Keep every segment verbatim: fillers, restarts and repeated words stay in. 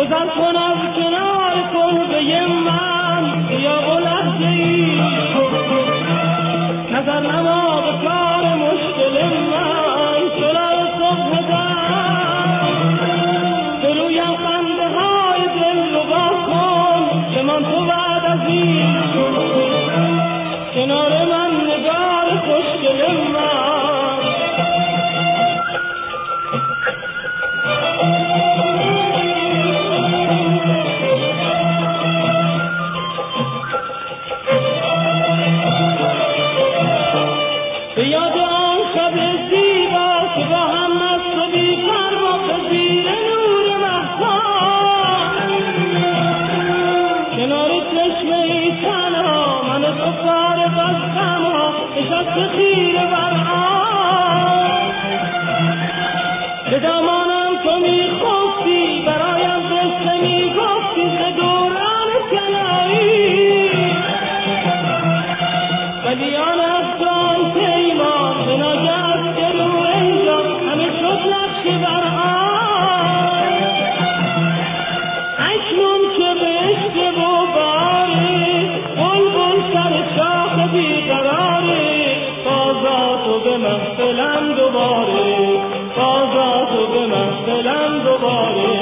گذر کن از کنار کلبه من یا بلندی نظر نما به کار مشکل من چرا صبح دم درویم خنده های دل رو با کن که من تو بعد از این کنار من نگار خوشگل من خیره بر آن به دامانم تو میخواستی برایم قصه میگفتی ز دوران کنایی ولی آن افغان پیمان به ناگهت که رو اینجا همه شد نقش بر آن اکنون که بشته و باره بلبل سر شاخ بیقراره بازاتو به محفلم دوباره بازاتو به محفلم دوباره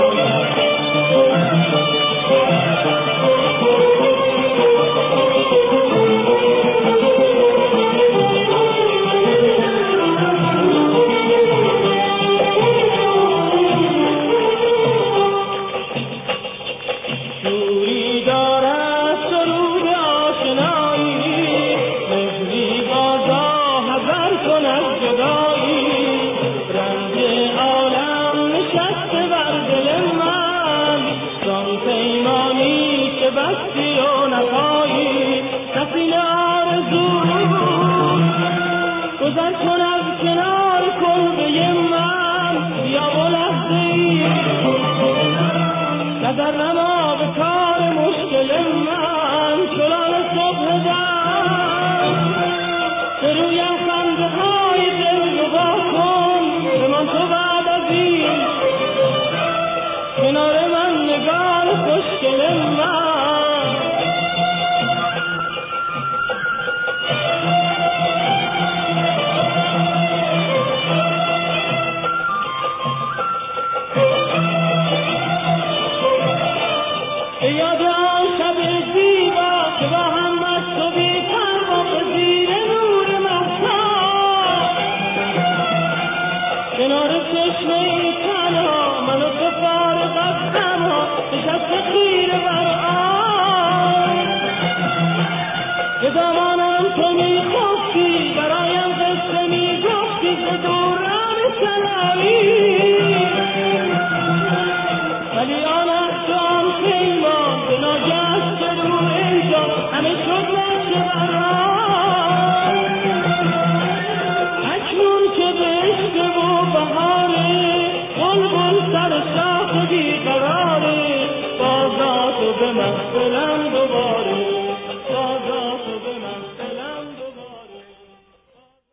شوری دارد سرود آشنایی مهری بازا حذر کن از جدایی رنج عالم نشسته بر دل من زان پیمانی که بستی و نخواهی نسین آرزو گذر کن از کنار کلبه من بیا و لحظه‌ای نظر نما به کار مشکل من چنان صبح دم به رویم خنده های دل رو با کن که من تو بعد از این کنار من نگار خوشگل من یاد آن شب زیبا که با هم مست و بی پروا به زیر نور مهتاب کنار چشمه تنها من و تو فارغ از غمها نشسته خیره بر آن به دامانم تو میخواستی برایم قصه میگفتی ز دوران کنایی ولی آن احسان پیمان به ناگهت که رو اینجا همه شد نقش بر آن اکنون که بشته و بهاره بلبل سر شاخ بیقراره بازاتو به محفلم